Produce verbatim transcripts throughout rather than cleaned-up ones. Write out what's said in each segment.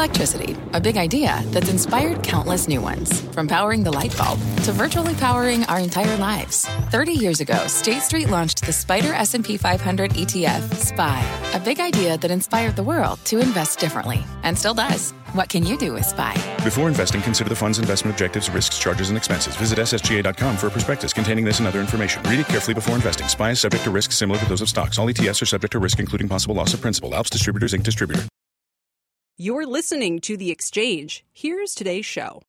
Electricity, a big idea that's inspired countless new ones. From powering the light bulb to virtually powering our entire lives. thirty years ago, State Street launched the Spider S and P five hundred E T F, S P Y, a big idea that inspired the world to invest differently, and still does. What can you do with S P Y? Before investing, consider the fund's investment objectives, risks, charges, and expenses. Visit S S G A dot com for a prospectus containing this and other information. Read it carefully before investing. S P Y is subject to risks similar to those of stocks. All E T Fs are subject to risk, including possible loss of principal. Alps Distributors, Incorporated Distributor. You're listening to The Exchange. Here's today's show.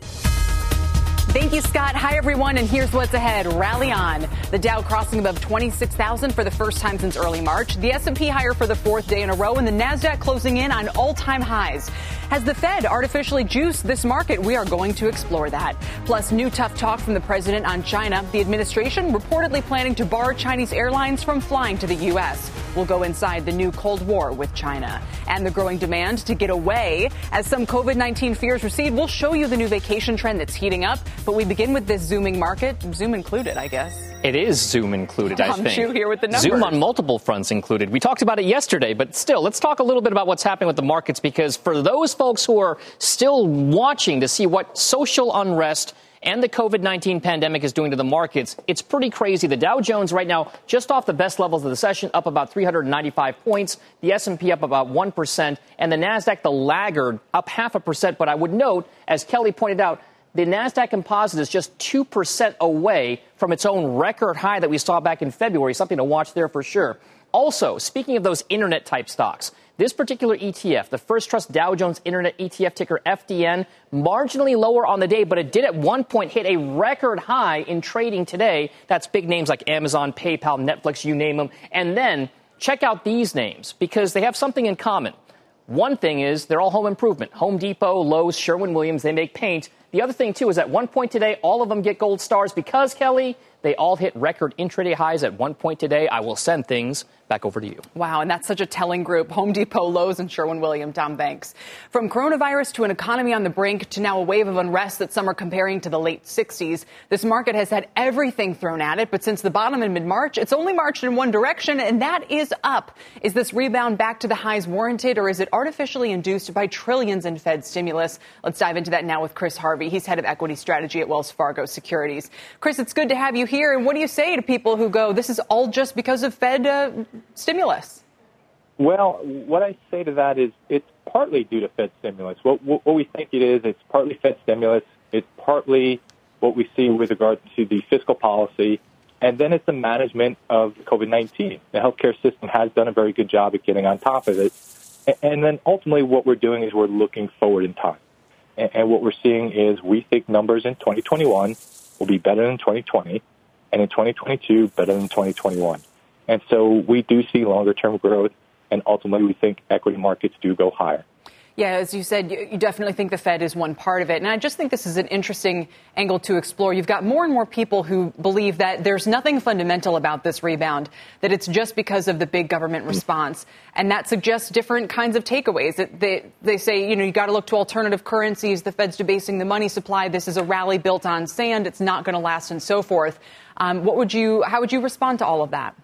Thank you, Scott. Hi, everyone, and here's what's ahead. Rally on. The Dow crossing above twenty-six thousand for the first time since early March. The S and P higher for the fourth day in a row, and the Nasdaq closing in on all-time highs. Has the Fed artificially juiced this market? We are going to explore that. Plus, new tough talk from the president on China. The administration reportedly planning to bar Chinese airlines from flying to the U S. We'll go inside the new Cold War with China. And the growing demand to get away. As some COVID nineteen fears recede, we'll show you the new vacation trend that's heating up. But we begin with this zooming market, Zoom included, I guess. It is Zoom included, Tom I think. Chu here with the numbers. Zoom on multiple fronts included. We talked about it yesterday, but still, let's talk a little bit about what's happening with the markets, because for those folks who are still watching to see what social unrest and the COVID nineteen pandemic is doing to the markets, it's pretty crazy. The Dow Jones right now, just off the best levels of the session, up about three hundred ninety-five points. The S and P up about one percent. And the Nasdaq, the laggard, up half a percent. But I would note, as Kelly pointed out, the Nasdaq Composite is just two percent away from its own record high that we saw back in February. Something to watch there for sure. Also, speaking of those internet-type stocks, this particular E T F, the First Trust Dow Jones Internet E T F, ticker F D N, marginally lower on the day, but it did at one point hit a record high in trading today. That's big names like Amazon, PayPal, Netflix, you name them. And then check out these names, because they have something in common. One thing is they're all home improvement. Home Depot, Lowe's, Sherwin-Williams, they make paint. The other thing, too, is at one point today, all of them get gold stars because, Kelly, they all hit record intraday highs at one point today. I will send things back over to you. Wow, and that's such a telling group. Home Depot, Lowe's, and Sherwin-Williams. Tom Banks. From coronavirus to an economy on the brink to now a wave of unrest that some are comparing to the late sixties, this market has had everything thrown at it. But since the bottom in mid-March, it's only marched in one direction, and that is up. Is this rebound back to the highs warranted, or is it artificially induced by trillions in Fed stimulus? Let's dive into that now with Chris Harvey. He's head of equity strategy at Wells Fargo Securities. Chris, it's good to have you here. And what do you say to people who go, this is all just because of Fed uh, stimulus? Well, what I say to that is it's partly due to Fed stimulus. What, what, what we think it is, it's partly Fed stimulus. It's partly what we see with regard to the fiscal policy. And then it's the management of COVID nineteen. The healthcare system has done a very good job at getting on top of it. And, and then ultimately what we're doing is we're looking forward in time. And, and what we're seeing is we think numbers in twenty twenty-one will be better than twenty twenty. And in twenty twenty-two, better than twenty twenty-one. And so we do see longer-term growth, and ultimately we think equity markets do go higher. Yeah, as you said, you definitely think the Fed is one part of it. And I just think this is an interesting angle to explore. You've got more and more people who believe that there's nothing fundamental about this rebound, that it's just because of the big government response. And that suggests different kinds of takeaways. They, they say, you know, you got to look to alternative currencies. The Fed's debasing the money supply. This is a rally built on sand. It's not going to last, and so forth. Um, what would you, how would you respond to all of that?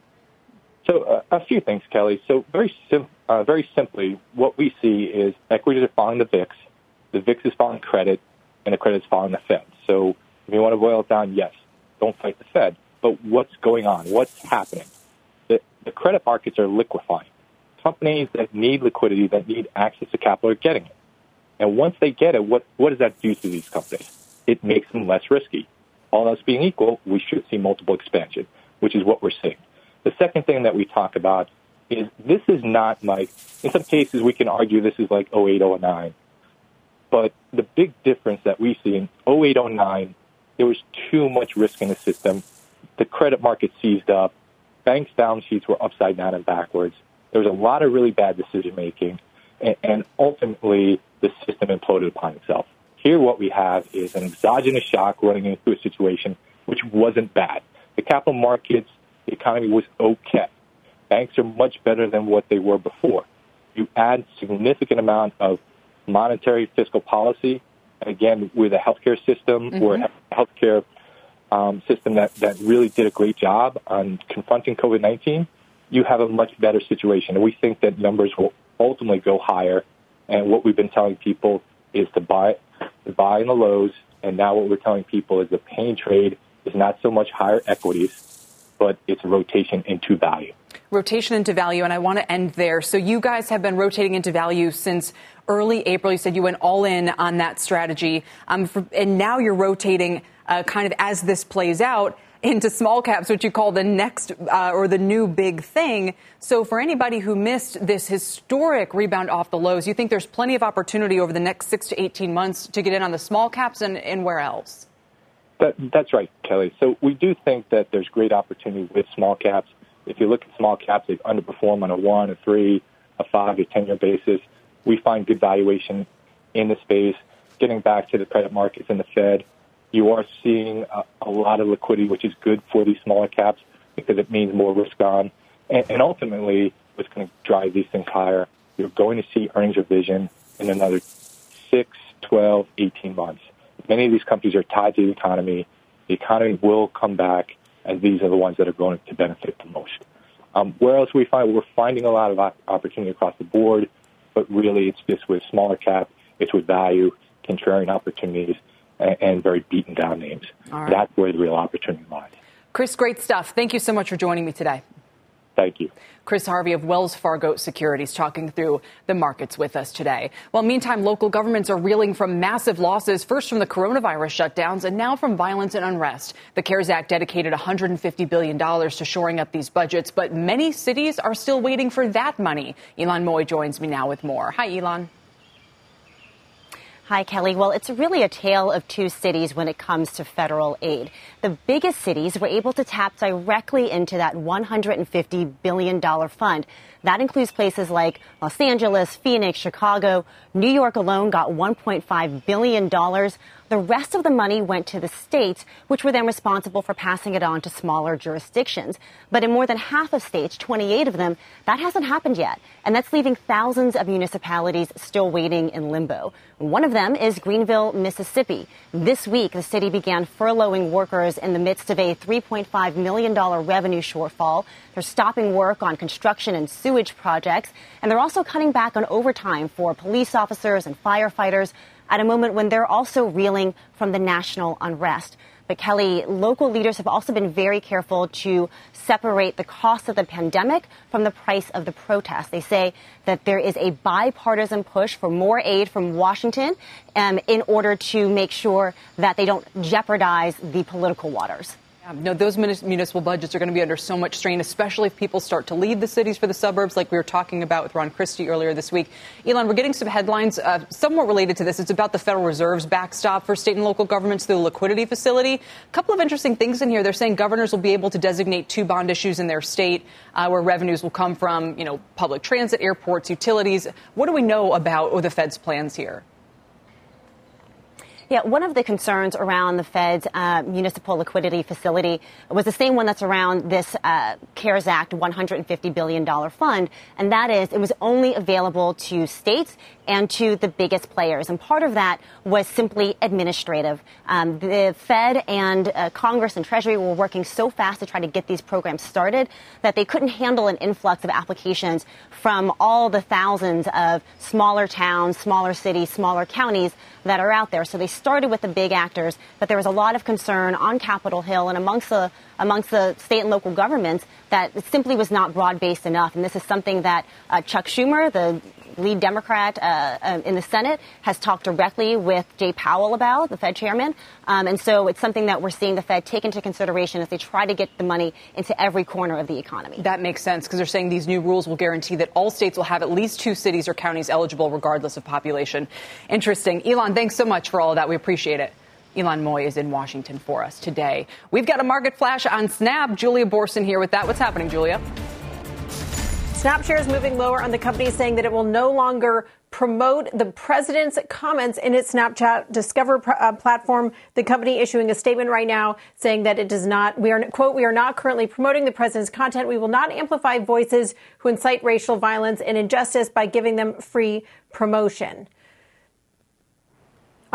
So uh, a few things, Kelly. So very sim- uh, very simply, what we see is equities are following the V I X, the V I X is following credit, and the credit is following the Fed. So if you want to boil it down, yes, don't fight the Fed. But what's going on? What's happening? The, the credit markets are liquefying. Companies that need liquidity, that need access to capital, are getting it. And once they get it, what, what does that do to these companies? It makes them less risky. All else being equal, we should see multiple expansion, which is what we're seeing. The second thing that we talk about is this is not like, in some cases we can argue this is like oh eight, oh nine. But the big difference that we see in oh eight, oh nine, there was too much risk in the system. The credit market seized up. Banks' balance sheets were upside down and backwards. There was a lot of really bad decision making. And, and ultimately, the system imploded upon itself. Here what we have is an exogenous shock running into a situation which wasn't bad. The capital markets, the economy was okay. Banks are much better than what they were before. You add significant amount of monetary fiscal policy, and again, with a healthcare system mm-hmm. or a healthcare um, system that, that really did a great job on confronting COVID nineteen, you have a much better situation. And we think that numbers will ultimately go higher And what we've been telling people is to buy, to buy in the lows. And now what we're telling people is the pain trade is not so much higher equities, but it's a rotation into value. Rotation into value, and I want to end there. So you guys have been rotating into value since early April. You said you went all in on that strategy, um, for, and now you're rotating uh, kind of as this plays out into small caps, which you call the next uh, or the new big thing. So for anybody who missed this historic rebound off the lows, you think there's plenty of opportunity over the next six to eighteen months to get in on the small caps and, and where else? That, that's right, Kelly. So we do think that there's great opportunity with small caps. If you look at small caps, they've underperformed on a one, a three, a five, a ten-year basis. We find good valuation in the space. Getting back to the credit markets and the Fed, you are seeing a, a lot of liquidity, which is good for these smaller caps because it means more risk on. And, and ultimately, what's going to drive these things higher, you're going to see earnings revision in another six, twelve, eighteen months. Many of these companies are tied to the economy. The economy will come back, and these are the ones that are going to benefit the most. Um, where else we find? We're finding a lot of opportunity across the board, but really it's just with smaller cap, it's with value, contrarian opportunities, and, and very beaten down names. Right. That's where the real opportunity lies. Chris, great stuff. Thank you so much for joining me today. Thank you. Chris Harvey of Wells Fargo Securities talking through the markets with us today. Well, meantime, local governments are reeling from massive losses, first from the coronavirus shutdowns and now from violence and unrest. The CARES Act dedicated one hundred fifty billion dollars to shoring up these budgets, but many cities are still waiting for that money. Ilan Moy joins me now with more. Hi, Ilan. Hi, Kelly. Well, it's really a tale of two cities when it comes to federal aid. The biggest cities were able to tap directly into that one hundred fifty billion dollars fund. That includes places like Los Angeles, Phoenix, Chicago. New York alone got one point five billion dollars. The rest of the money went to the states, which were then responsible for passing it on to smaller jurisdictions. But in more than half of states, twenty-eight of them, that hasn't happened yet. And that's leaving thousands of municipalities still waiting in limbo. One of them is Greenville, Mississippi. This week, the city began furloughing workers in the midst of a three point five million dollars revenue shortfall. They're stopping work on construction and sewage projects, and they're also cutting back on overtime for police officers and firefighters at a moment when they're also reeling from the national unrest. But, Kelly, local leaders have also been very careful to separate the cost of the pandemic from the price of the protest. They say that there is a bipartisan push for more aid from Washington um, in order to make sure that they don't jeopardize the political waters. No, those municipal budgets are going to be under so much strain, especially if people start to leave the cities for the suburbs, like we were talking about with Ron Christie earlier this week. Ilan, we're getting some headlines uh, somewhat related to this. It's about the Federal Reserve's backstop for state and local governments through the liquidity facility. A couple of interesting things in here. They're saying governors will be able to designate two bond issues in their state uh, where revenues will come from, you know, public transit, airports, utilities. What do we know about the Fed's plans here? Yeah, one of the concerns around the Fed's uh, municipal liquidity facility was the same one that's around this uh, CARES Act one hundred fifty billion dollars fund, and that is it was only available to states and to the biggest players. And part of that was simply administrative. Um, the Fed and uh, Congress and Treasury were working so fast to try to get these programs started that they couldn't handle an influx of applications from all the thousands of smaller towns, smaller cities, smaller counties that are out there. So they started with the big actors, but there was a lot of concern on Capitol Hill and amongst the amongst the state and local governments that it simply was not broad-based enough. And this is something that uh, Chuck Schumer, the lead Democrat uh, uh, in the Senate, has talked directly with Jay Powell about, the Fed chairman. Um, and so it's something that we're seeing the Fed take into consideration as they try to get the money into every corner of the economy. That makes sense because they're saying these new rules will guarantee that all states will have at least two cities or counties eligible regardless of population. Interesting. Ilan, thanks so much for all of that. We appreciate it. Ilan Moy is in Washington for us today. We've got a market flash on Snap. Julia Borson here with that. What's happening, Julia? Snap shares moving lower on the company, saying that it will no longer promote the president's comments in its Snapchat Discover uh, platform. The company issuing a statement right now saying that it does not, we are, quote, we are not currently promoting the president's content. We will not amplify voices who incite racial violence and injustice by giving them free promotion.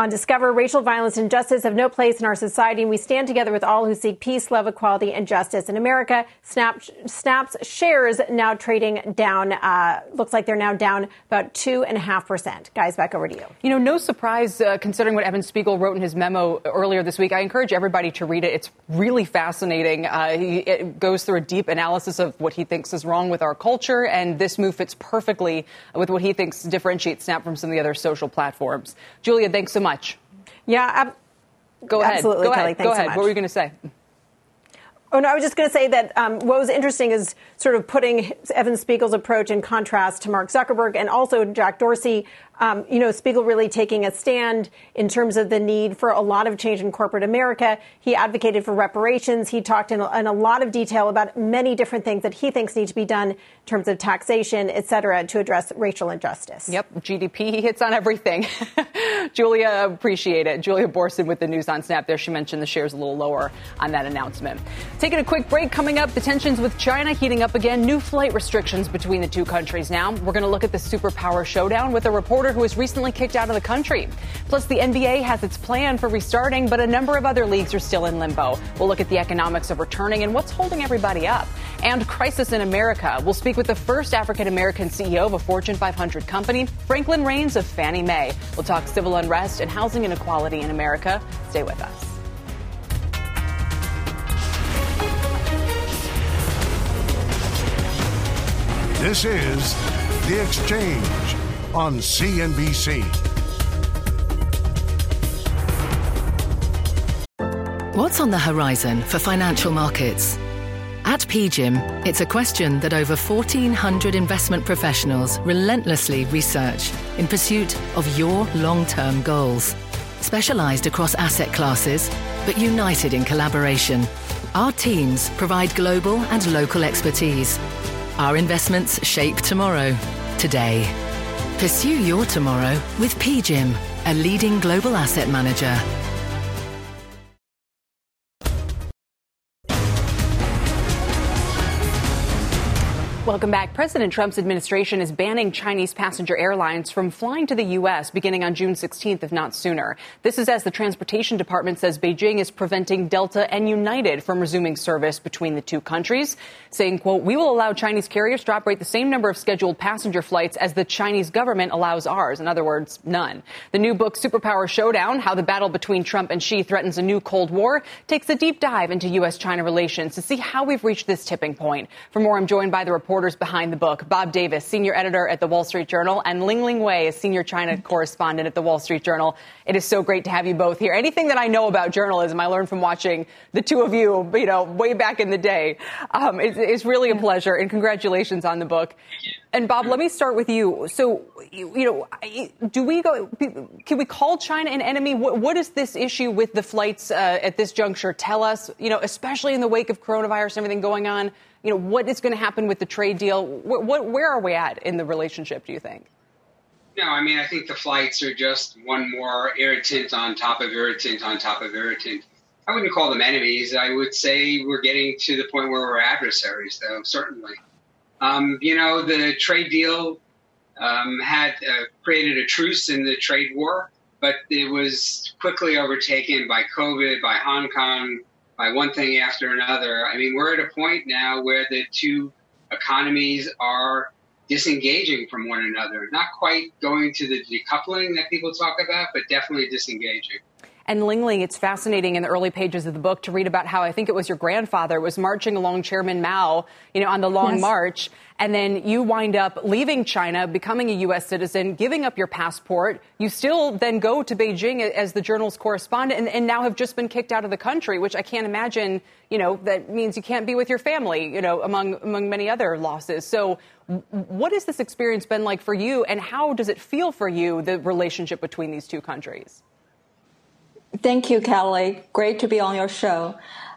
On Discover, racial violence and justice have no place in our society, and we stand together with all who seek peace, love, equality, and justice. In America, Snap, Snap's shares now trading down. Uh, looks like they're now down about two and a half percent. Guys, back over to you. You know, no surprise uh, considering what Evan Spiegel wrote in his memo earlier this week. I encourage everybody to read it. It's really fascinating. Uh, he it goes through a deep analysis of what he thinks is wrong with our culture, and this move fits perfectly with what he thinks differentiates Snap from some of the other social platforms. Julia, thanks so much. Yeah, ab- go ahead. Absolutely, go Kelly. ahead. Thanks go ahead. so much. What were you going to say? Oh, no, I was just going to say that um, what was interesting is sort of putting Evan Spiegel's approach in contrast to Mark Zuckerberg and also Jack Dorsey. Um, you know, Spiegel really taking a stand in terms of the need for a lot of change in corporate America. He advocated for reparations. He talked in a, in a lot of detail about many different things that he thinks need to be done in terms of taxation, et cetera, to address racial injustice. Yep. G D P, he hits on everything. Julia, appreciate it. Julia Borson with the news on Snap there. She mentioned the shares a little lower on that announcement. Taking a quick break. Coming up, the tensions with China heating up again. New flight restrictions between the two countries now. We're going to look at the superpower showdown with a reporter who was recently kicked out of the country. Plus, the N B A has its plan for restarting, but a number of other leagues are still in limbo. We'll look at the economics of returning and what's holding everybody up. And crisis in America. We'll speak with the first African-American C E O of a Fortune five hundred company, Franklin Raines of Fannie Mae. We'll talk civil unrest and housing inequality in America. Stay with us. This is The Exchange on C N B C. What's on the horizon for financial markets? At P G I M, it's a question that over fourteen hundred investment professionals relentlessly research in pursuit of your long-term goals. Specialized across asset classes, but united in collaboration, our teams provide global and local expertise. Our investments shape tomorrow, today. Pursue your tomorrow with P G I M, a leading global asset manager. Welcome back. President Trump's administration is banning Chinese passenger airlines from flying to the U S beginning on June sixteenth, if not sooner. This is as the Transportation Department says Beijing is preventing Delta and United from resuming service between the two countries, saying, quote, "We will allow Chinese carriers to operate the same number of scheduled passenger flights as the Chinese government allows ours." In other words, none. The new book, Superpower Showdown, How the Battle Between Trump and Xi Threatens a New Cold War, takes a deep dive into U S China relations to see how we've reached this tipping point. For more, I'm joined by the reporters behind the book, Bob Davis, senior editor at the Wall Street Journal, and Lingling Wei, a senior China correspondent at the Wall Street Journal. It is so great to have you both here. Anything that I know about journalism, I learned from watching the two of you, you know, way back in the day. Um, it, it's really a pleasure, and congratulations on the book. And Bob, let me start with you. So, you, you know, do we go? Can we call China an enemy? What, what does this issue with the flights uh, at this juncture tell us? You know, especially in the wake of coronavirus and everything going on. You know, what is going to happen with the trade deal? What, what, where are we at in the relationship, do you think? No, I mean, I think the flights are just one more irritant on top of irritant on top of irritant. I wouldn't call them enemies. I would say we're getting to the point where we're adversaries, though, certainly. Um, you know, the trade deal um, had uh, created a truce in the trade war, but it was quickly overtaken by COVID, by Hong Kong, by one thing after another. I mean, we're at a point now where the two economies are disengaging from one another, not quite going to the decoupling that people talk about, but definitely disengaging. And Lingling, it's fascinating in the early pages of the book to read about how I think it was your grandfather was marching along Chairman Mao, you know, on the Long Yes. March. And then you wind up leaving China, becoming a U S citizen, giving up your passport. You still then go to Beijing as the Journal's correspondent and, and now have just been kicked out of the country, which I can't imagine, you know, that means you can't be with your family, you know, among among many other losses. So what has this experience been like for you, and how does it feel for you, the relationship between these two countries? Thank you, Kelly. Great to be on your show.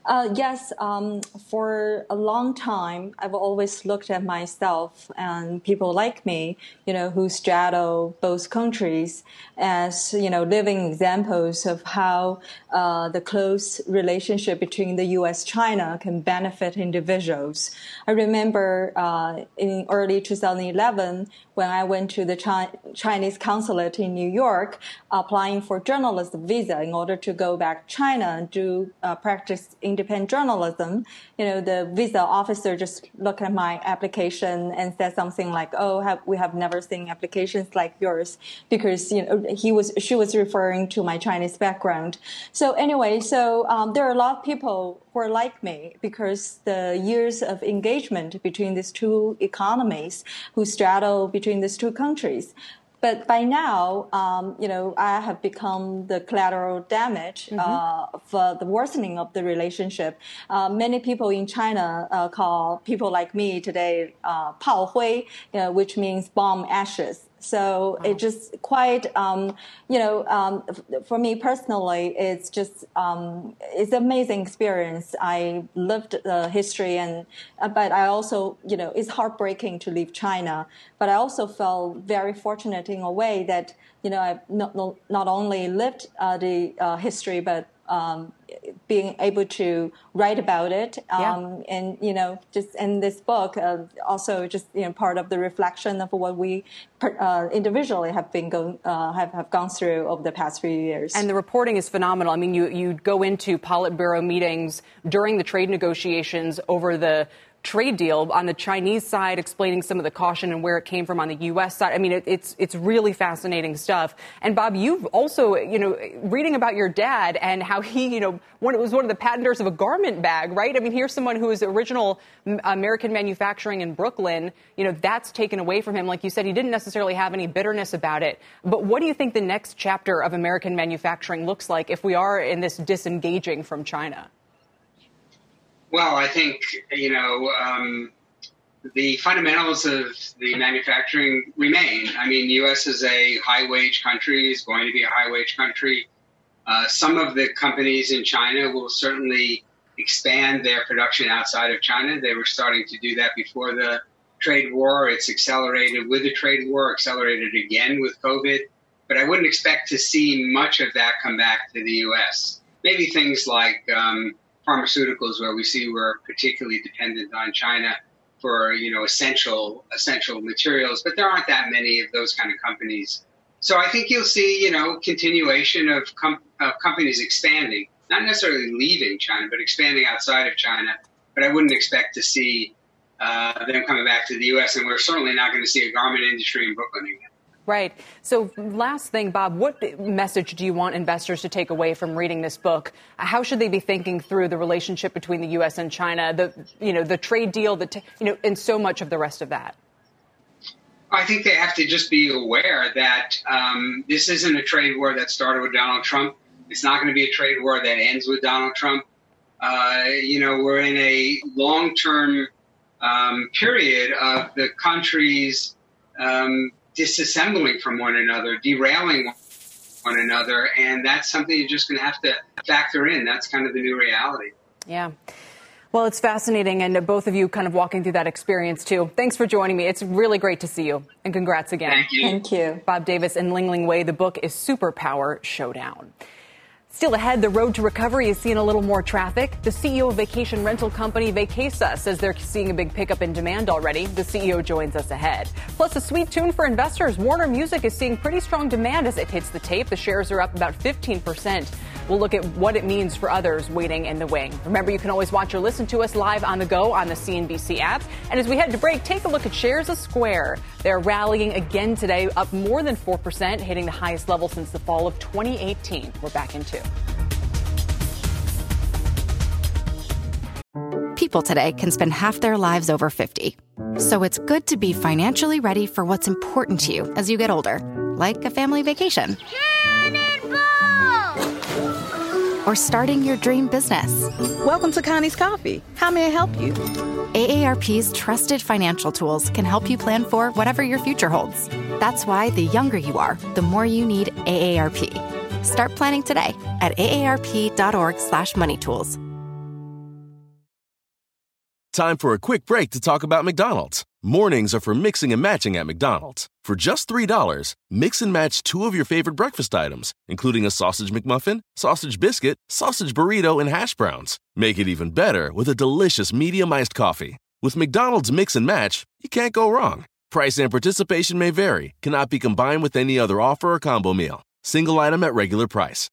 Uh, yes, um, for a long time, I've always looked at myself and people like me, you know, who straddle both countries as, you know, living examples of how uh, the close relationship between the U S China can benefit individuals. I remember uh, in early two thousand eleven, when I went to the Chi- Chinese consulate in New York, applying for journalist visa in order to go back to China and do uh, practice independent journalism, you know, the visa officer just looked at my application and said something like, "Oh, have, we have never seen applications like yours," because you know he was she was referring to my Chinese background. So anyway, so um, there are a lot of people who are like me because the years of engagement between these two economies, who straddle between these two countries. But by now, um, you know, I have become the collateral damage mm-hmm. uh, for the worsening of the relationship. Uh, many people in China uh, call people like me today uh, 炮灰, you know, which means bomb ashes. So wow. It just quite, um, you know, um, for me personally, it's just, um, it's an amazing experience. I lived the history and, uh, but I also, you know, it's heartbreaking to leave China, but I also felt very fortunate in a way that, you know, I've not, not only lived uh, the uh, history, but um, being able to write about it, um, yeah. and, you know, just in this book, uh, also just, you know, part of the reflection of what we uh, individually have been going, uh, have, have gone through over the past few years. And the reporting is phenomenal. I mean, you, you go into Politburo meetings during the trade negotiations over the trade deal on the Chinese side, explaining some of the caution and where it came from on the U S side. I mean, it, it's it's really fascinating stuff. And Bob, you've also, you know, reading about your dad and how he, you know, one, it was one of the patenters of a garment bag, right? I mean, here's someone who is original American manufacturing in Brooklyn. You know, that's taken away from him. Like you said, he didn't necessarily have any bitterness about it. But what do you think the next chapter of American manufacturing looks like if we are in this disengaging from China? Well, I think, you know, um, the fundamentals of the manufacturing remain. I mean, the U S is a high-wage country, is going to be a high-wage country. Uh, some of the companies in China will certainly expand their production outside of China. They were starting to do that before the trade war. It's accelerated with the trade war, accelerated again with COVID. But I wouldn't expect to see much of that come back to the U S. Maybe things like um, pharmaceuticals, where we see we're particularly dependent on China for, you know, essential essential materials, but there aren't that many of those kind of companies. So I think you'll see, you know, continuation of, com- of companies expanding, not necessarily leaving China, but expanding outside of China. But I wouldn't expect to see uh, them coming back to the U S, and we're certainly not going to see a garment industry in Brooklyn again. Right. So last thing, Bob, what message do you want investors to take away from reading this book? How should they be thinking through the relationship between the U S and China, the, you know, the trade deal, the, t- you know, and so much of the rest of that? I think they have to just be aware that um, this isn't a trade war that started with Donald Trump. It's not going to be a trade war that ends with Donald Trump. Uh, you know, we're in a long-term um, period of the countries um disassembling from one another, derailing one another, and that's something you're just going to have to factor in. That's kind of the new reality. Yeah. Well, it's fascinating, and both of you kind of walking through that experience, too. Thanks for joining me. It's really great to see you, and congrats again. Thank you. Thank you. Bob Davis and Ling-Ling Wei. The book is Superpower Showdown. Still ahead, the road to recovery is seeing a little more traffic. The C E O of vacation rental company Vacasa says they're seeing a big pickup in demand already. The C E O joins us ahead. Plus, a sweet tune for investors. Warner Music is seeing pretty strong demand as it hits the tape. The shares are up about fifteen percent. We'll look at what it means for others waiting in the wing. Remember, you can always watch or listen to us live on the go on the C N B C app. And as we head to break, take a look at shares of Square. They're rallying again today, up more than four percent, hitting the highest level since the fall of twenty eighteen. We're back in two. People today can spend half their lives over fifty. So it's good to be financially ready for what's important to you as you get older, like a family vacation. Or starting your dream business. Welcome to Connie's Coffee. How may I help you? A A R P's trusted financial tools can help you plan for whatever your future holds. That's why the younger you are, the more you need A A R P. Start planning today at A A R P dot org slash money tools. Time for a quick break to talk about McDonald's. Mornings are for mixing and matching at McDonald's. For just three dollars, mix and match two of your favorite breakfast items, including a sausage McMuffin, sausage biscuit, sausage burrito, and hash browns. Make it even better with a delicious medium iced coffee. With McDonald's Mix and Match, you can't go wrong. Price and participation may vary, cannot be combined with any other offer or combo meal. Single item at regular price.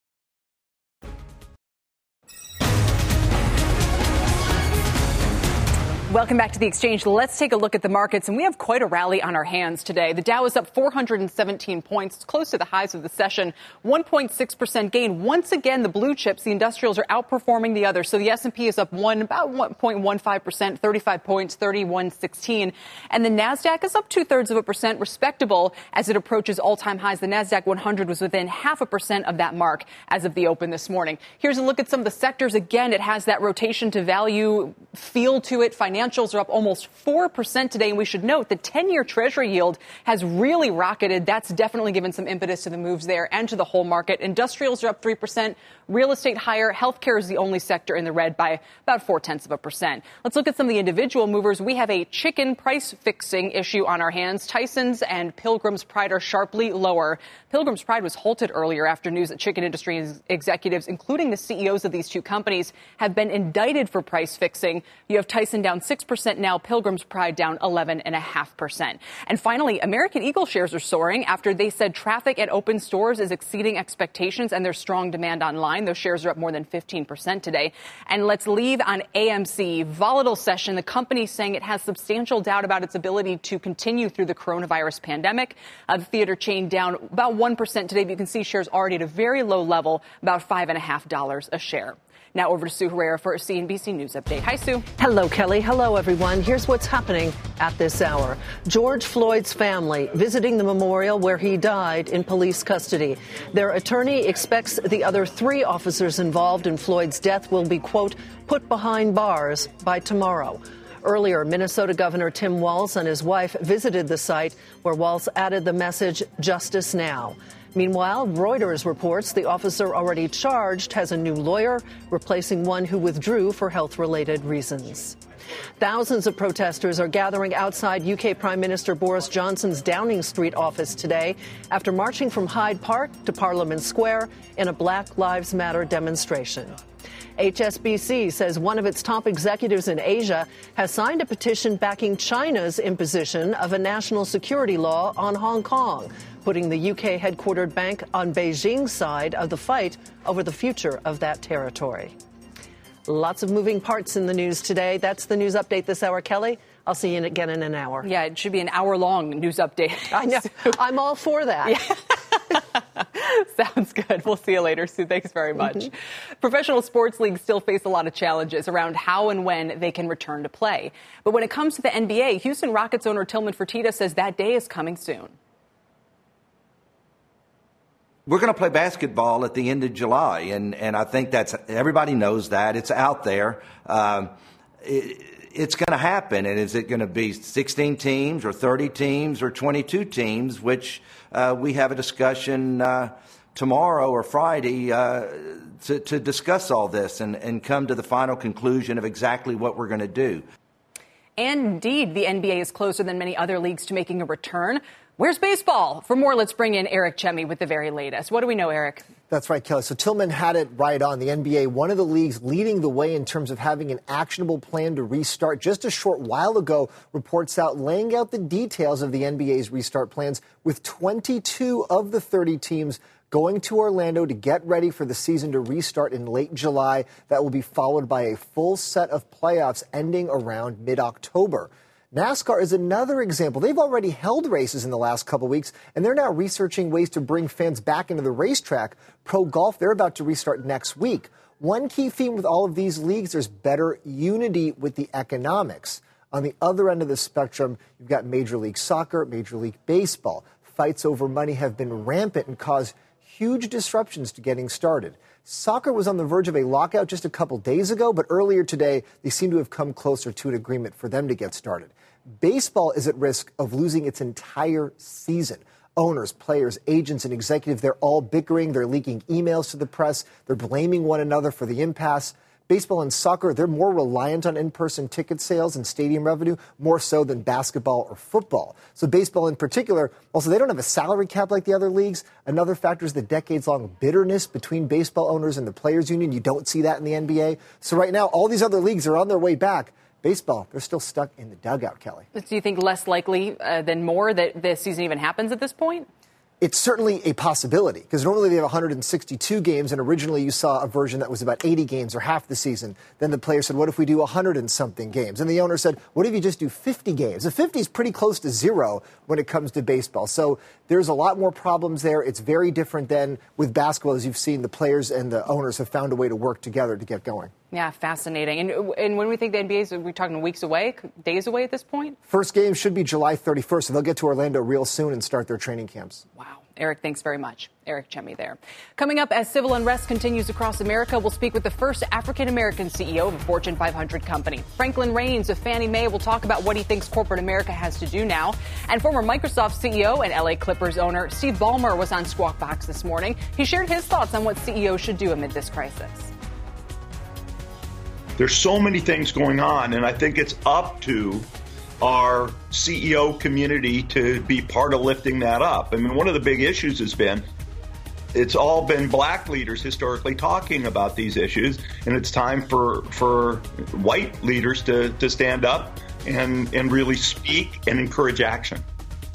Welcome back to the Exchange. Let's take a look at the markets, and we have quite a rally on our hands today. The Dow is up four hundred seventeen points, close to the highs of the session, one point six percent gain. Once again, the blue chips, the industrials, are outperforming the others. So the S and P is up one, about one point one five percent, thirty-five points, thirty-one sixteen. And the NASDAQ is up two-thirds of a percent, respectable as it approaches all-time highs. The NASDAQ one hundred was within half a percent of that mark as of the open this morning. Here's a look at some of the sectors. Again, it has that rotation to value feel to it. Financial Financials are up almost four percent today, and we should note the ten-year Treasury yield has really rocketed. That's definitely given some impetus to the moves there and to the whole market. Industrials are up three percent, real estate higher. Healthcare is the only sector in the red by about four-tenths of a percent. Let's look at some of the individual movers. We have a chicken price-fixing issue on our hands. Tyson's and Pilgrim's Pride are sharply lower. Pilgrim's Pride was halted earlier after news that chicken industry executives, including the C E Os of these two companies, have been indicted for price fixing. You have Tyson down six percent now, Pilgrim's Pride down eleven point five percent. And finally, American Eagle shares are soaring after they said traffic at open stores is exceeding expectations and there's strong demand online. Those shares are up more than fifteen percent today. And let's leave on A M C. Volatile session. The company saying it has substantial doubt about its ability to continue through the coronavirus pandemic. Uh, the theater chain down about one percent today, but you can see shares already at a very low level, about five point five dollars a share. Now over to Sue Herrera for a C N B C News update. Hi, Sue. Hello, Kelly. Hello, everyone. Here's what's happening at this hour. George Floyd's family visiting the memorial where he died in police custody. Their attorney expects the other three officers involved in Floyd's death will be, quote, put behind bars by tomorrow. Earlier, Minnesota Governor Tim Walz and his wife visited the site where Walz added the message, justice now. Meanwhile, Reuters reports the officer already charged has a new lawyer, replacing one who withdrew for health-related reasons. Thousands of protesters are gathering outside U K Prime Minister Boris Johnson's Downing Street office today after marching from Hyde Park to Parliament Square in a Black Lives Matter demonstration. H S B C says one of its top executives in Asia has signed a petition backing China's imposition of a national security law on Hong Kong, putting the U K-headquartered bank on Beijing's side of the fight over the future of that territory. Lots of moving parts in the news today. That's the news update this hour, Kelly. I'll see you again in an hour. Yeah, it should be an hour-long news update. I know. I'm all for that. Yeah. Sounds good. We'll see you later, Sue. Thanks very much. Mm-hmm. Professional sports leagues still face a lot of challenges around how and when they can return to play. But when it comes to the N B A, Houston Rockets owner Tillman Fertitta says that day is coming soon. We're going to play basketball at the end of July, and, and I think that's everybody knows that. It's out there. Um, it, it's going to happen, and is it going to be sixteen teams or thirty teams or twenty-two teams, which uh, we have a discussion uh, tomorrow or Friday uh, to, to discuss all this and, and come to the final conclusion of exactly what we're going to do. And indeed, the N B A is closer than many other leagues to making a return. Where's baseball? For more, let's bring in Eric Chemi with the very latest. What do we know, Eric? That's right, Kelly. So Tillman had it right on. The N B A, one of the leagues leading the way in terms of having an actionable plan to restart. Just a short while ago, reports out laying out the details of the N B A's restart plans, with twenty-two of the thirty teams going to Orlando to get ready for the season to restart in late July. That will be followed by a full set of playoffs ending around mid-October. NASCAR is another example. They've already held races in the last couple weeks, and they're now researching ways to bring fans back into the racetrack. Pro Golf, they're about to restart next week. One key theme with all of these leagues, there's better unity with the economics. On the other end of the spectrum, you've got Major League Soccer, Major League Baseball. Fights over money have been rampant and caused huge disruptions to getting started. Soccer was on the verge of a lockout just a couple days ago, but earlier today, they seem to have come closer to an agreement for them to get started. Baseball is at risk of losing its entire season. Owners, players, agents, and executives, they're all bickering. They're leaking emails to the press. They're blaming one another for the impasse. Baseball and soccer, they're more reliant on in-person ticket sales and stadium revenue, more so than basketball or football. So baseball in particular, also, they don't have a salary cap like the other leagues. Another factor is the decades-long bitterness between baseball owners and the players' union. You don't see that in the N B A. So right now, all these other leagues are on their way back. Baseball, they're still stuck in the dugout, Kelly. Do you think less likely uh, than more that this season even happens at this point? It's certainly a possibility, because normally they have one hundred sixty-two games, and originally you saw a version that was about eighty games or half the season. Then the player said, what if we do one hundred and something games? And the owner said, what if you just do fifty games? The fifty is pretty close to zero when it comes to baseball. So there's a lot more problems there. It's very different than with basketball. As you've seen, the players and the owners have found a way to work together to get going. Yeah, fascinating. And and when we think the N B A is, we're talking weeks away, days away at this point? First game should be July thirty-first, so they'll get to Orlando real soon and start their training camps. Wow. Eric, thanks very much. Eric Chemi there. Coming up, as civil unrest continues across America, we'll speak with the first African-American C E O of a Fortune five hundred company. Franklin Raines of Fannie Mae will talk about what he thinks corporate America has to do now. And former Microsoft C E O and L A Clippers owner Steve Ballmer was on Squawk Box this morning. He shared his thoughts on what C E Os should do amid this crisis. There's so many things going on, and I think it's up to our C E O community to be part of lifting that up. I mean, one of the big issues has been it's all been black leaders historically talking about these issues, and it's time for for white leaders to, to stand up and, and really speak and encourage action.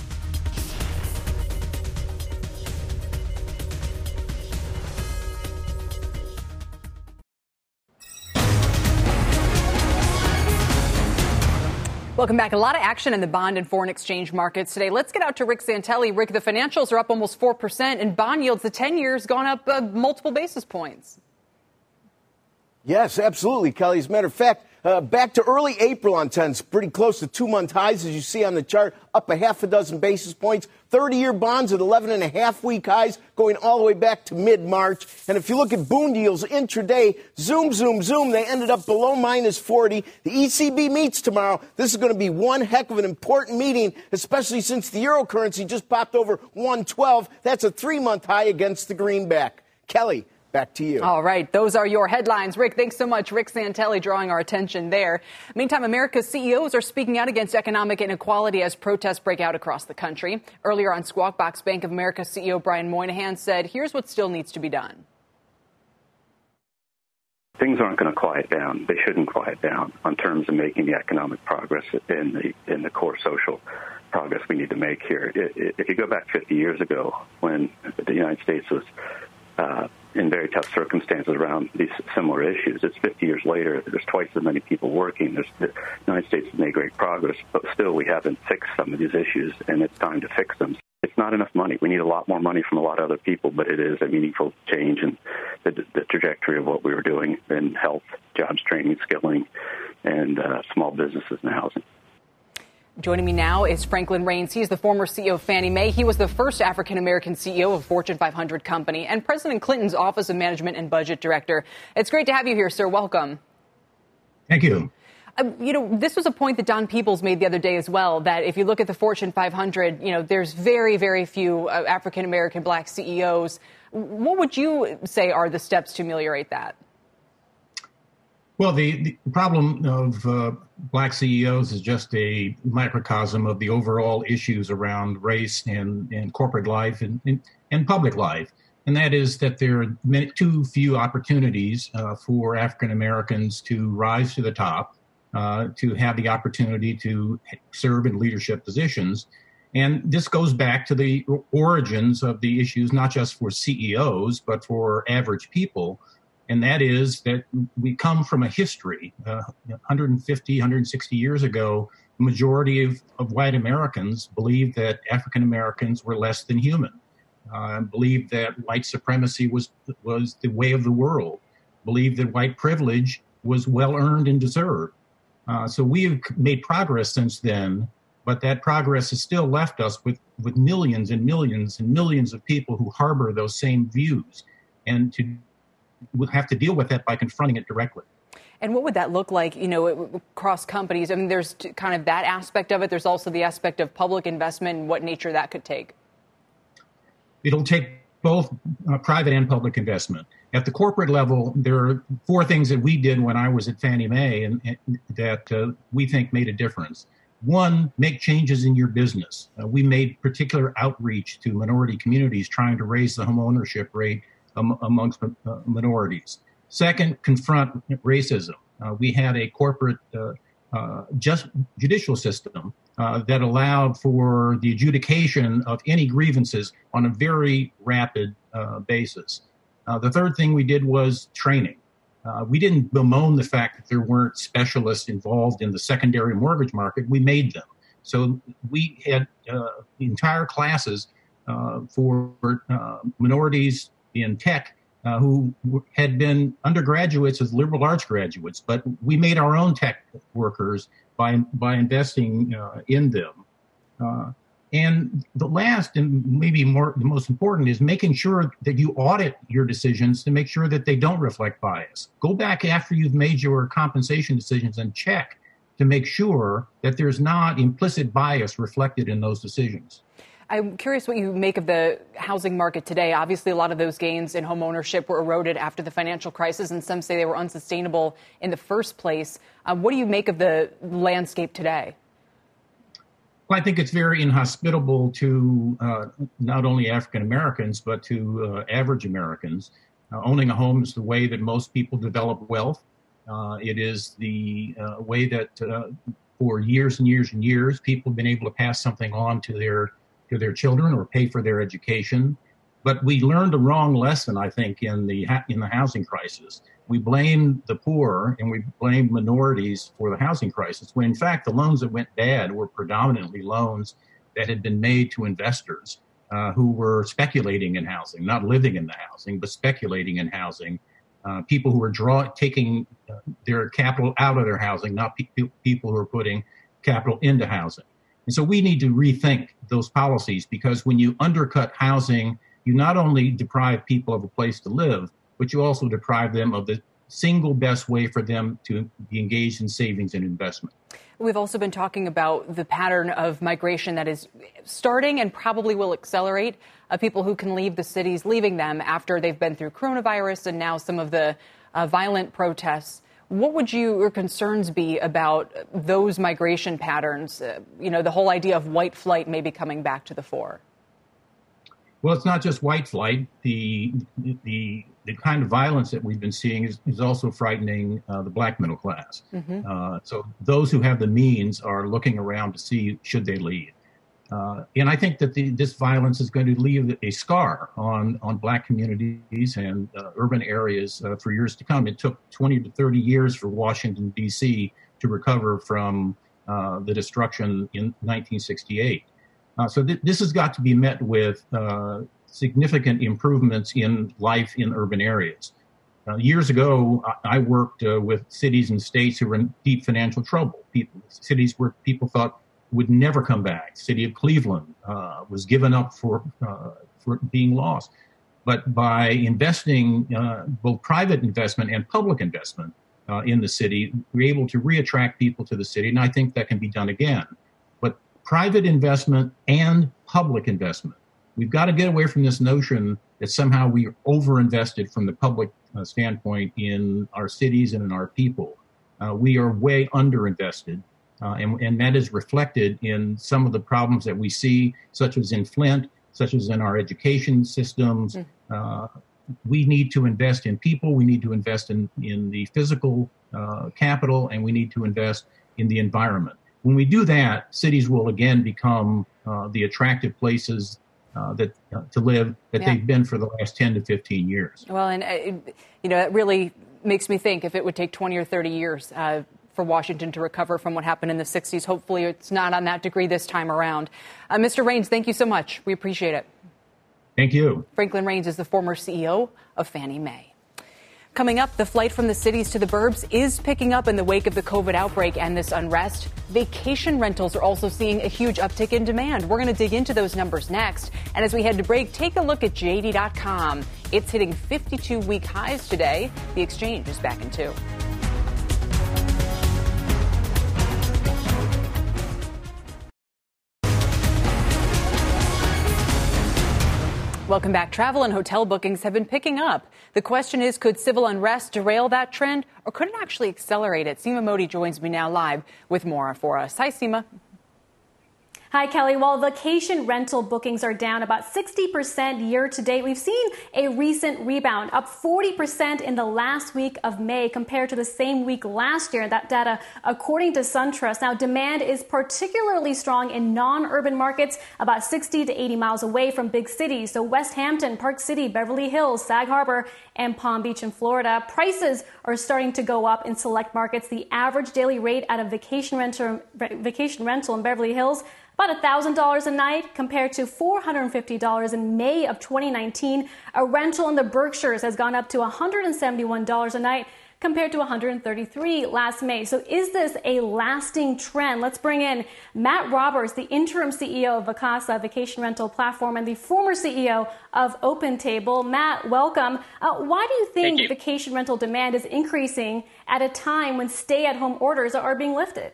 Welcome back. A lot of action in the bond and foreign exchange markets today. Let's get out to Rick Santelli. Rick, the financials are up almost four percent, and bond yields, the ten-year has gone up uh, multiple basis points. Yes, absolutely, Kelly. As a matter of fact, uh, back to early April on tens, pretty close to two-month highs, as you see on the chart, up a half a dozen basis points. thirty-year bonds at eleven and a half week highs, going all the way back to mid-March. And if you look at bond yields intraday, zoom, zoom, zoom, they ended up below minus forty. The E C B meets tomorrow. This is going to be one heck of an important meeting, especially since the euro currency just popped over one twelve. That's a three-month high against the greenback. Kelly, back to you. All right. Those are your headlines. Rick, thanks so much. Rick Santelli drawing our attention there. Meantime, America's C E Os are speaking out against economic inequality as protests break out across the country. Earlier on Squawk Box, Bank of America C E O Brian Moynihan said, here's what still needs to be done. Things aren't going to quiet down. They shouldn't quiet down on terms of making the economic progress in the in the core social progress we need to make here. If you go back fifty years ago, when the United States was uh, in very tough circumstances around these similar issues, it's fifty years later. There's twice as many people working. There's, the United States has made great progress, but still we haven't fixed some of these issues, and it's time to fix them. It's not enough money. We need a lot more money from a lot of other people, but it is a meaningful change in the, the trajectory of what we were doing in health, jobs training, skilling, and uh, small businesses and housing. Joining me now is Franklin Raines. He is the former C E O of Fannie Mae. He was the first African-American C E O of a Fortune five hundred company and President Clinton's Office of Management and Budget Director. It's great to have you here, sir. Welcome. Thank you. Uh, you know, this was a point that Don Peebles made the other day as well, that if you look at the Fortune five hundred, you know, there's very, very few uh, African-American black C E Os. What would you say are the steps to ameliorate that? Well, the, the problem of uh, black C E Os is just a microcosm of the overall issues around race and, and corporate life and, and, and public life. And that is that there are many, too few opportunities uh, for African Americans to rise to the top, uh, to have the opportunity to serve in leadership positions. And this goes back to the origins of the issues, not just for C E Os, but for average people. And that is that we come from a history, uh, one hundred fifty, one hundred sixty years ago, the majority of, of white Americans believed that African Americans were less than human, uh, believed that white supremacy was was the way of the world, believed that white privilege was well earned and deserved. Uh, so we have made progress since then, but that progress has still left us with, with millions and millions and millions of people who harbor those same views. And to we'll have to deal with that by confronting it directly. And what would that look like, you know, across companies? I mean, there's kind of that aspect of it. There's also the aspect of public investment and what nature that could take. It'll take both uh, private and public investment. At the corporate level, there are four things that we did when I was at Fannie Mae and, and that uh, we think made a difference. One, make changes in your business. Uh, we made particular outreach to minority communities trying to raise the home ownership rate um, amongst uh, minorities. Second, confront racism. Uh, we had a corporate uh, uh, just judicial system uh, that allowed for the adjudication of any grievances on a very rapid uh, basis. Uh, the third thing we did was training. Uh, we didn't bemoan the fact that there weren't specialists involved in the secondary mortgage market. We made them. So we had uh, entire classes uh, for uh, minorities in tech uh, who had been undergraduates as liberal arts graduates, but we made our own tech workers by by investing uh, in them. Uh, And the last and maybe more the most important is making sure that you audit your decisions to make sure that they don't reflect bias. Go back after you've made your compensation decisions and check to make sure that there's not implicit bias reflected in those decisions. I'm curious what you make of the housing market today. Obviously, a lot of those gains in home ownership were eroded after the financial crisis, and some say they were unsustainable in the first place. Um, what do you make of the landscape today? Well, I think it's very inhospitable to uh, not only African Americans, but to uh, average Americans. Uh, owning a home is the way that most people develop wealth. Uh, it is the uh, way that uh, for years and years and years, people have been able to pass something on to their to their children or pay for their education. But we learned a wrong lesson, I think, in the in the housing crisis. We blamed the poor and we blamed minorities for the housing crisis, when in fact the loans that went bad were predominantly loans that had been made to investors uh, who were speculating in housing, not living in the housing, but speculating in housing. Uh, people who were draw, taking uh, their capital out of their housing, not pe- people who are putting capital into housing. And so we need to rethink those policies, because when you undercut housing, you not only deprive people of a place to live, but you also deprive them of the single best way for them to be engaged in savings and investment. We've also been talking about the pattern of migration that is starting and probably will accelerate, of people who can leave the cities, leaving them after they've been through coronavirus and now some of the uh, violent protests. What would you, your concerns be about those migration patterns? Uh, you know, the whole idea of white flight maybe coming back to the fore. Well, it's not just white flight. The the the kind of violence that we've been seeing is, is also frightening uh, the black middle class. Mm-hmm. Uh, so those who have the means are looking around to see should they leave. Uh, and I think that the, this violence is going to leave a scar on, on black communities and uh, urban areas uh, for years to come. It took twenty to thirty years for Washington, D C to recover from uh, the destruction in nineteen sixty-eight. Uh, so th- this has got to be met with uh, significant improvements in life in urban areas. Uh, years ago, I, I worked uh, with cities and states who were in deep financial trouble. People, cities where people thought would never come back. The city of Cleveland uh, was given up for uh, for being lost. But by investing, uh, both private investment and public investment uh, in the city, we're able to reattract people to the city, and I think that can be done again. But private investment and public investment, we've got to get away from this notion that somehow we are overinvested from the public uh, standpoint in our cities and in our people. Uh, we are way underinvested. Uh, and, and that is reflected in some of the problems that we see, such as in Flint, such as in our education systems. Mm. Uh, we need to invest in people. We need to invest in, in the physical uh, capital, and we need to invest in the environment. When we do that, cities will again become uh, the attractive places uh, that uh, to live that yeah. they've been for the last ten to fifteen years. Well, and, uh, you know, it really makes me think if it would take twenty or thirty years uh, for Washington to recover from what happened in the sixties. Hopefully it's not on that degree this time around. Uh, Mister Raines, thank you so much. We appreciate it. Thank you. Franklin Raines is the former C E O of Fannie Mae. Coming up, the flight from the cities to the burbs is picking up in the wake of the COVID outbreak and this unrest. Vacation rentals are also seeing a huge uptick in demand. We're going to dig into those numbers next. And as we head to break, take a look at J D dot com. It's hitting fifty-two week highs today. The exchange is back in two. Welcome back. Travel and hotel bookings have been picking up. The question is, could civil unrest derail that trend, or could it actually accelerate it? Seema Modi joins me now live with more for us. Hi, Seema. Hi, Kelly. While vacation rental bookings are down about sixty percent year to date, we've seen a recent rebound, up forty percent in the last week of May compared to the same week last year. That data, according to SunTrust. Now, demand is particularly strong in non-urban markets, about sixty to eighty miles away from big cities. So West Hampton, Park City, Beverly Hills, Sag Harbor, and Palm Beach in Florida. Prices are starting to go up in select markets. The average daily rate at a vacation rental, vacation rental in Beverly Hills, about one thousand dollars a night compared to four hundred fifty dollars in May of twenty nineteen. A rental in the Berkshires has gone up to one hundred seventy-one dollars a night compared to one hundred thirty-three dollars last May. So is this a lasting trend? Let's bring in Matt Roberts, the interim C E O of Vacasa Vacation Rental Platform and the former C E O of OpenTable. Matt, welcome. Uh, why do you think you. vacation rental demand is increasing at a time when stay-at-home orders are being lifted?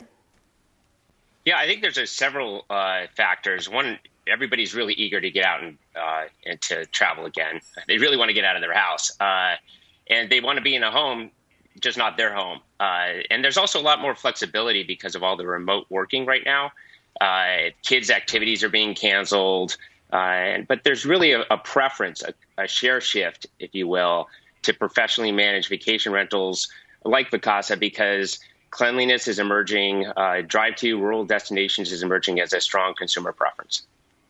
Yeah, I think there's a several uh, factors. One, everybody's really eager to get out and, uh, and to travel again. They really want to get out of their house, uh, and they want to be in a home, just not their home. Uh, and there's also a lot more flexibility because of all the remote working right now. Uh, kids' activities are being canceled, uh, but there's really a, a preference, a, a share shift, if you will, to professionally manage vacation rentals like Vacasa because cleanliness is emerging. Uh, drive-to rural destinations is emerging as a strong consumer preference.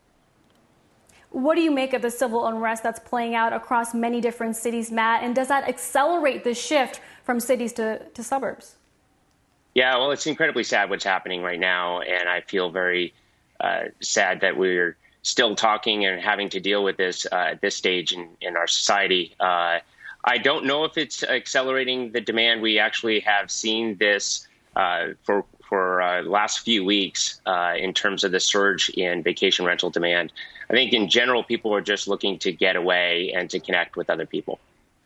What do you make of the civil unrest that's playing out across many different cities, Matt? And does that accelerate the shift from cities to, to suburbs? Yeah, well, it's incredibly sad what's happening right now. And I feel very uh, sad that we're still talking and having to deal with this uh, at this stage in, in our society. Uh, I don't know if it's accelerating the demand. We actually have seen this uh, for for uh, last few weeks uh, in terms of the surge in vacation rental demand. I think in general, people are just looking to get away and to connect with other people.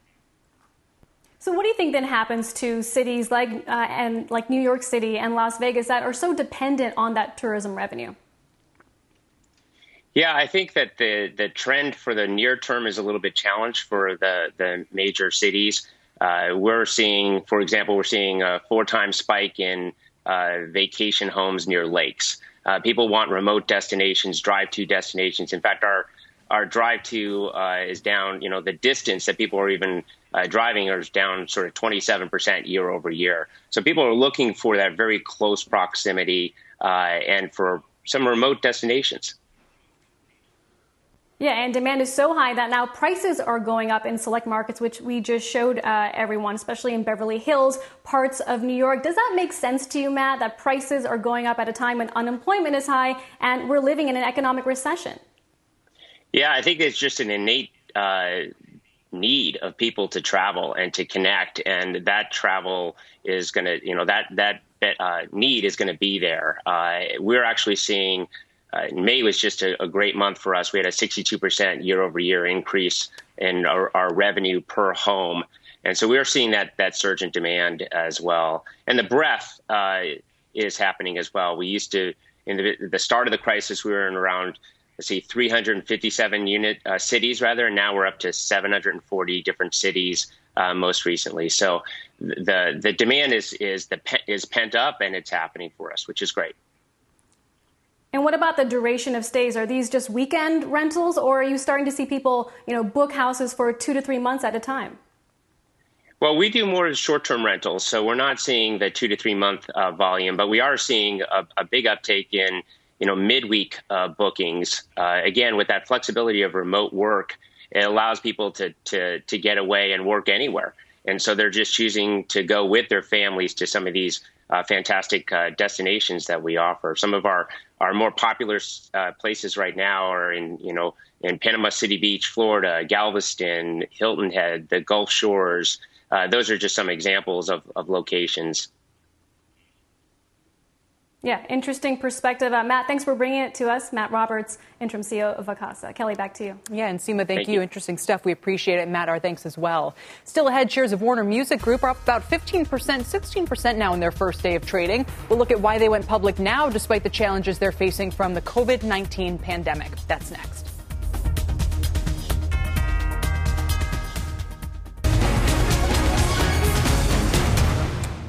So what do you think then happens to cities like uh, and like New York City and Las Vegas that are so dependent on that tourism revenue? Yeah, I think that the, the trend for the near term is a little bit challenged for the, the major cities. Uh, we're seeing, for example, we're seeing a four times spike in uh, vacation homes near lakes. Uh, people want remote destinations, drive-to destinations. In fact, our our drive-to uh, is down, you know, the distance that people are even uh, driving is down sort of twenty-seven percent year over year. So people are looking for that very close proximity uh, and for some remote destinations. Yeah, and demand is so high that now prices are going up in select markets, which we just showed uh, everyone, especially in Beverly Hills, parts of New York. Does that make sense to you, Matt, that prices are going up at a time when unemployment is high and we're living in an economic recession? Yeah, I think it's just an innate uh, need of people to travel and to connect, and that travel is going to, you know, that that, that uh, need is going to be there. Uh, we're actually seeing. Uh, May was just a, a great month for us. We had a sixty-two percent year over year increase in our, our revenue per home. And so we are seeing that that surge in demand as well. And the breadth uh, is happening as well. We used to, in the, the start of the crisis, we were in around, let's see, three hundred fifty-seven unit uh, cities rather. And now we're up to seven hundred forty different cities uh, most recently. So the the demand is is the is pent up and it's happening for us, which is great. And what about the duration of stays? Are these just weekend rentals, or are you starting to see people, you know, book houses for two to three months at a time? Well, we do more short-term rentals, so we're not seeing the two to three month uh, volume, but we are seeing a, a big uptake in, you know, midweek uh, bookings. Uh, again, with that flexibility of remote work, it allows people to to to get away and work anywhere, and so they're just choosing to go with their families to some of these uh, fantastic uh, destinations that we offer. Some of our Our more popular uh, places right now are in, you know, in Panama City Beach, Florida, Galveston, Hilton Head, the Gulf Shores. Uh, those are just some examples of, of locations. Yeah, interesting perspective. Uh, Matt, thanks for bringing it to us. Matt Roberts, interim C E O of Vacasa. Kelly, back to you. Yeah, and Seema, thank, thank you. you. Interesting stuff. We appreciate it. Matt, our thanks as well. Still ahead, shares of Warner Music Group are up about fifteen percent, sixteen percent now in their first day of trading. We'll look at why they went public now, despite the challenges they're facing from the COVID nineteen pandemic. That's next.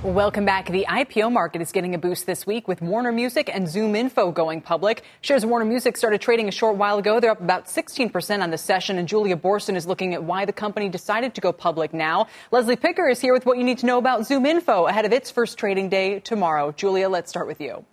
Welcome back. The I P O market is getting a boost this week with Warner Music and ZoomInfo going public. Shares of Warner Music started trading a short while ago. They're up about sixteen percent on the session, and Julia Boorstin is looking at why the company decided to go public now. Leslie Picker is here with what you need to know about ZoomInfo ahead of its first trading day tomorrow. Julia, let's start with you.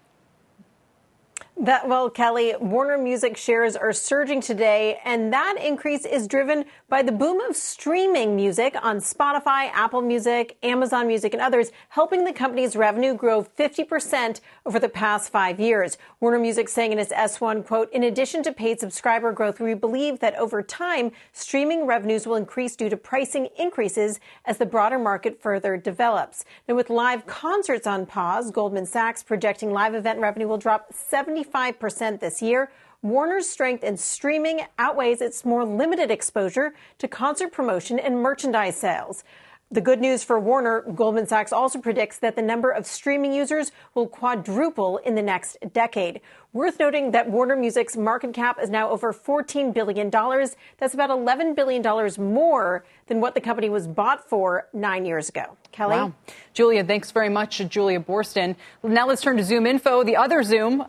That, well, Kelly, Warner Music shares are surging today, and that increase is driven by the boom of streaming music on Spotify, Apple Music, Amazon Music, and others, helping the company's revenue grow fifty percent over the past five years. Warner Music saying in its S one, quote, in addition to paid subscriber growth, we believe that over time, streaming revenues will increase due to pricing increases as the broader market further develops. Now, with live concerts on pause, Goldman Sachs projecting live event revenue will drop seventy-five percent this year. Warner's strength in streaming outweighs its more limited exposure to concert promotion and merchandise sales. The good news for Warner, Goldman Sachs also predicts that the number of streaming users will quadruple in the next decade. Worth noting that Warner Music's market cap is now over fourteen billion dollars. That's about eleven billion dollars more than what the company was bought for nine years ago. Kelly? Wow. Julia, thanks very much, Julia Boorstin. Now let's turn to ZoomInfo, the other Zoom,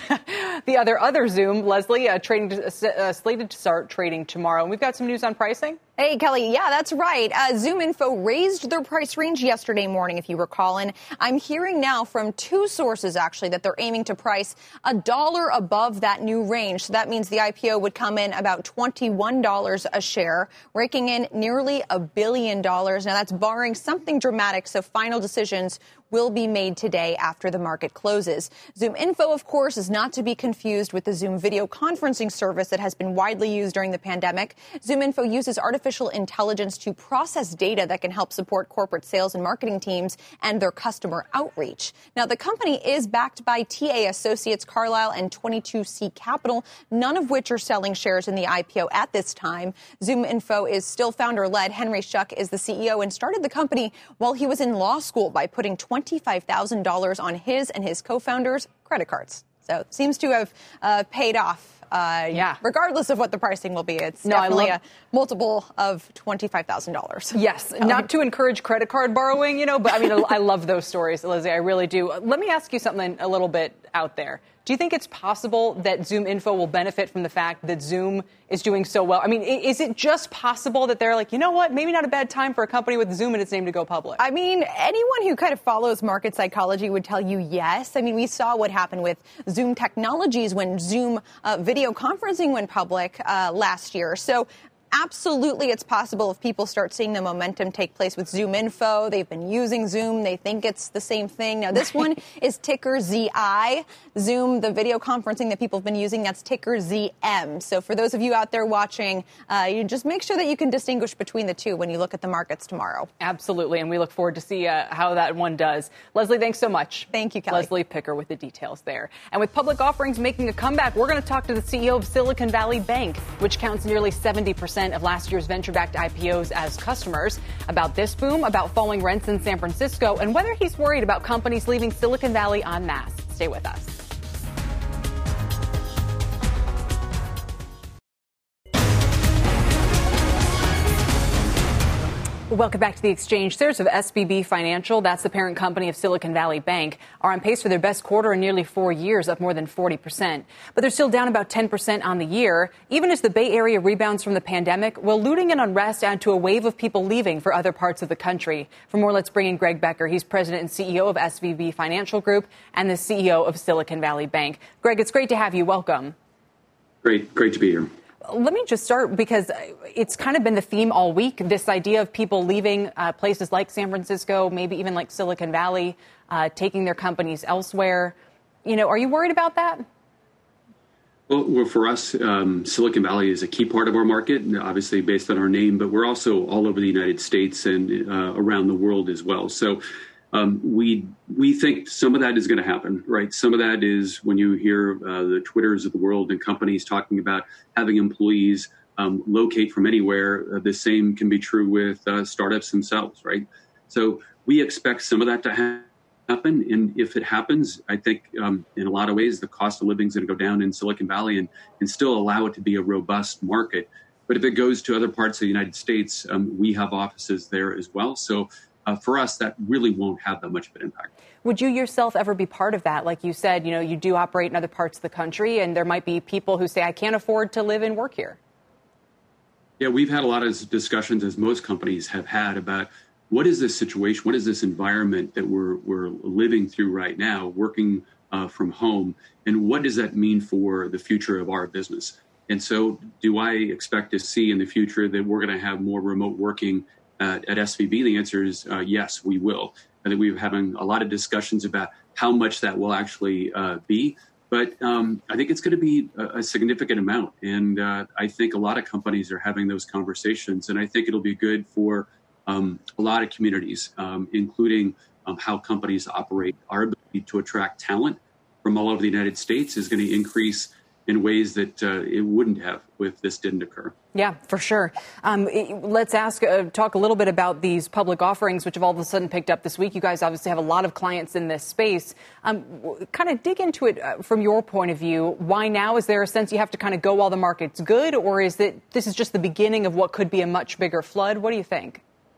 the other other Zoom, Leslie, uh, trading to, uh, slated to start trading tomorrow. And we've got some news on pricing. Hey, Kelly. Yeah, that's right. Uh, ZoomInfo raised their price range yesterday morning, if you recall. And I'm hearing now from two sources, actually, that they're aiming to price a dollar above that new range. So that means the I P O would come in about twenty-one dollars a share, raking in nearly a billion dollars. Now, that's barring something dramatic. So final decisions will be made today after the market closes. ZoomInfo, of course, is not to be confused with the Zoom video conferencing service that has been widely used during the pandemic. ZoomInfo uses artificial intelligence to process data that can help support corporate sales and marketing teams and their customer outreach. Now, the company is backed by T A Associates, Carlyle, and twenty-two C Capital, none of which are selling shares in the I P O at this time. ZoomInfo is still founder-led. Henry Schuck is the C E O and started the company while he was in law school by putting twenty-five thousand dollars on his and his co-founders' credit cards. So it seems to have uh, paid off. Uh, yeah. Regardless of what the pricing will be, it's no, definitely love- a multiple of twenty-five thousand dollars. Yes, not to encourage credit card borrowing, you know, but I mean, I love those stories, Lizzie. I really do. Let me ask you something a little bit out there. Do you think it's possible that ZoomInfo will benefit from the fact that Zoom is doing so well? I mean, is it just possible that they're like, you know what, maybe not a bad time for a company with Zoom in its name to go public? I mean, anyone who kind of follows market psychology would tell you yes. I mean, we saw what happened with Zoom Technologies when Zoom uh, video conferencing went public uh, last year. So absolutely, it's possible if people start seeing the momentum take place with ZoomInfo. They've been using Zoom. They think it's the same thing. Now, this one is ticker Z I. Zoom, the video conferencing that people have been using, that's ticker Z M. So for those of you out there watching, uh, you just make sure that you can distinguish between the two when you look at the markets tomorrow. Absolutely, and we look forward to see uh, how that one does. Leslie, thanks so much. Thank you, Kelly. Leslie Picker with the details there. And with public offerings making a comeback, we're going to talk to the C E O of Silicon Valley Bank, which counts nearly seventy percent of last year's venture-backed I P Os as customers, about this boom, about falling rents in San Francisco, and whether he's worried about companies leaving Silicon Valley en masse. Stay with us. Welcome back to The Exchange. Shares of S V B Financial, that's the parent company of Silicon Valley Bank, are on pace for their best quarter in nearly four years, up more than forty percent. But they're still down about ten percent on the year, even as the Bay Area rebounds from the pandemic, while looting and unrest add to a wave of people leaving for other parts of the country. For more, let's bring in Greg Becker. He's president and C E O of S V B Financial Group and the C E O of Silicon Valley Bank. Greg, it's great to have you. Welcome. Great. Great to be here. Let me just start because it's kind of been the theme all week, this idea of people leaving uh, places like San Francisco, maybe even like Silicon Valley, uh, taking their companies elsewhere. You know, are you worried about that? Well, well for us, um, Silicon Valley is a key part of our market, obviously based on our name, but we're also all over the United States and uh, around the world as well. So um, we we think some of that is going to happen, right? Some of that is when you hear uh, the Twitters of the world and companies talking about having employees um, locate from anywhere. Uh, the same can be true with uh, startups themselves, right? So we expect some of that to ha- happen. And if it happens, I think um, in a lot of ways, the cost of living is going to go down in Silicon Valley and, and still allow it to be a robust market. But if it goes to other parts of the United States, um, we have offices there as well. So uh, for us, that really won't have that much of an impact. Would you yourself ever be part of that? Like you said, you know, you do operate in other parts of the country, and there might be people who say, I can't afford to live and work here. Yeah, we've had a lot of discussions, as most companies have had, about what is this situation, what is this environment that we're we're living through right now, working uh, from home, and what does that mean for the future of our business? And so do I expect to see in the future that we're going to have more remote working at, at S V B? The answer is uh, yes, we will. I think we're having a lot of discussions about how much that will actually uh, be. But um, I think it's going to be a, a significant amount. And uh, I think a lot of companies are having those conversations. And I think it'll be good for um, a lot of communities, um, including um, how companies operate. Our ability to attract talent from all over the United States is going to increase in ways that uh, it wouldn't have if this didn't occur. Yeah, for sure. Um, let's ask, uh, talk a little bit about these public offerings, which have all of a sudden picked up this week. You guys obviously have a lot of clients in this space. Um, kind of dig into it uh, from your point of view. Why now? Is there a sense you have to kind of go while the market's good, or is it this is just the beginning of what could be a much bigger flood? What do you think?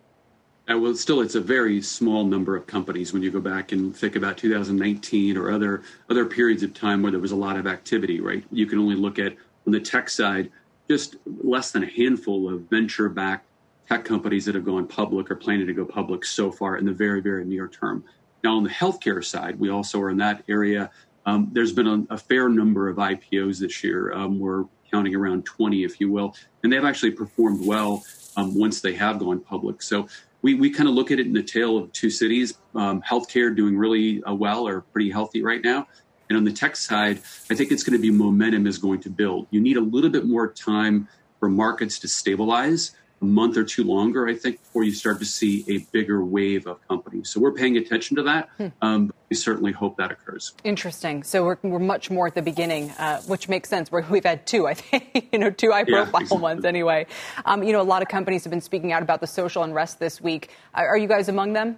Uh, well, still, it's a very small number of companies when you go back and think about two thousand nineteen or other other periods of time where there was a lot of activity, right? You can only look at, on the tech side, just less than a handful of venture-backed tech companies that have gone public or planning to go public so far in the very, very near term. Now, on the healthcare side, we also are in that area. Um, there's been a, a fair number of I P Os this year. Um, we're counting around twenty, if you will, and they've actually performed well um, once they have gone public. So We, we kind of look at it in the tale of two cities. Um, healthcare doing really uh, well or pretty healthy right now. And on the tech side, I think it's going to be momentum is going to build. You need a little bit more time for markets to stabilize, a month or two longer, I think, before you start to see a bigger wave of companies. So we're paying attention to that. Hmm. Um, but we certainly hope that occurs. Interesting. So we're, we're much more at the beginning, uh, which makes sense. We're, we've had two, I think, you know, two high-profile yeah, exactly. ones anyway. Um, you know, a lot of companies have been speaking out about the social unrest this week. Are, are you guys among them?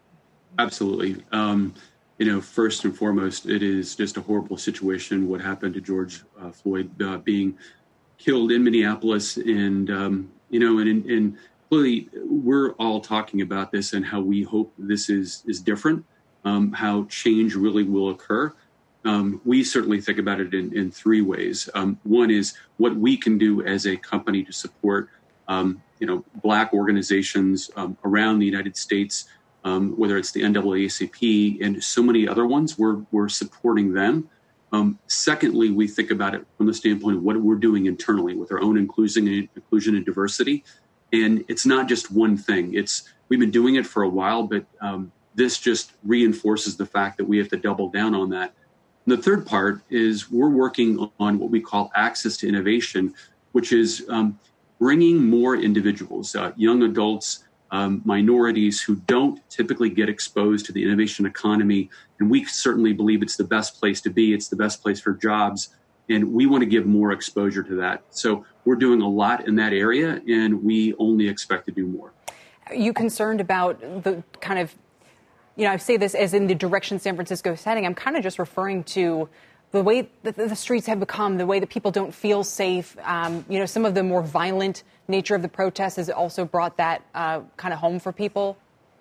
Absolutely. Um, you know, first and foremost, it is just a horrible situation, what happened to George uh, Floyd uh, being killed in Minneapolis. And, um, you know, and, and clearly we're all talking about this and how we hope this is, is different, um, how change really will occur. Um, we certainly think about it in, in three ways. Um, one is what we can do as a company to support, um, you know, Black organizations um, around the United States, um, whether it's the N double A C P and so many other ones, we're, we're supporting them. Um, secondly, we think about it from the standpoint of what we're doing internally with our own inclusion and, inclusion and diversity. And it's not just one thing. It's we've been doing it for a while, but um, this just reinforces the fact that we have to double down on that. And the third part is we're working on what we call access to innovation, which is um, bringing more individuals, uh, young adults, um, minorities who don't typically get exposed to the innovation economy. And we certainly believe it's the best place to be. It's the best place for jobs. And we want to give more exposure to that. So we're doing a lot in that area, and we only expect to do more. Are you concerned about the kind of, you know, I say this as in the direction San Francisco is heading. I'm kind of just referring to the way that the streets have become, the way that people don't feel safe. Um, you know, some of the more violent nature of the protests has also brought that uh, kind of home for people.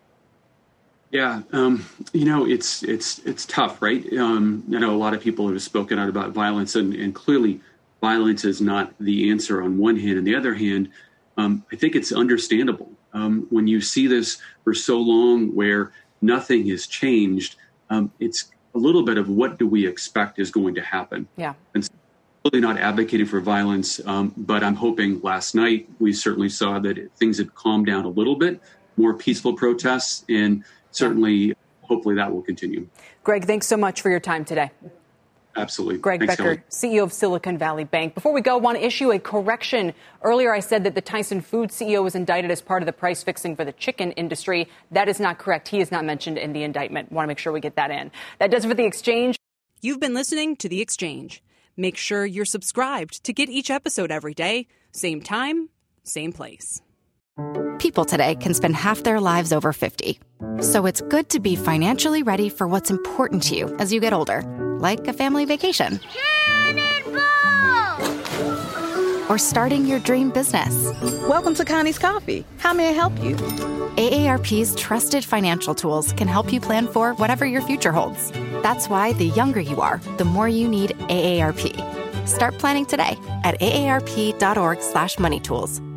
Yeah, um, you know, it's it's it's tough, right? Um, I know a lot of people have spoken out about violence, and, and clearly violence is not the answer on one hand. On the other hand, um, I think it's understandable. Um, when you see this for so long where nothing has changed, um, it's a little bit of what do we expect is going to happen. Yeah. And so really not advocating for violence, um, but I'm hoping last night we certainly saw that things had calmed down a little bit, more peaceful protests, and certainly, hopefully that will continue. Greg, thanks so much for your time today. Absolutely. Greg Thanks, Becker, Kelly. C E O of Silicon Valley Bank. Before we go, I want to issue a correction. Earlier, I said that the Tyson Foods C E O was indicted as part of the price fixing for the chicken industry. That is not correct. He is not mentioned in the indictment. Want to make sure we get that in. That does it for The Exchange. You've been listening to The Exchange. Make sure you're subscribed to get each episode every day. Same time, same place. People today can spend half their lives over fifty. So it's good to be financially ready for what's important to you as you get older, like a family vacation. Or starting your dream business. Welcome to Connie's Coffee. How may I help you? A A R P's trusted financial tools can help you plan for whatever your future holds. That's why the younger you are, the more you need A A R P. Start planning today at aarp.org slash money tools.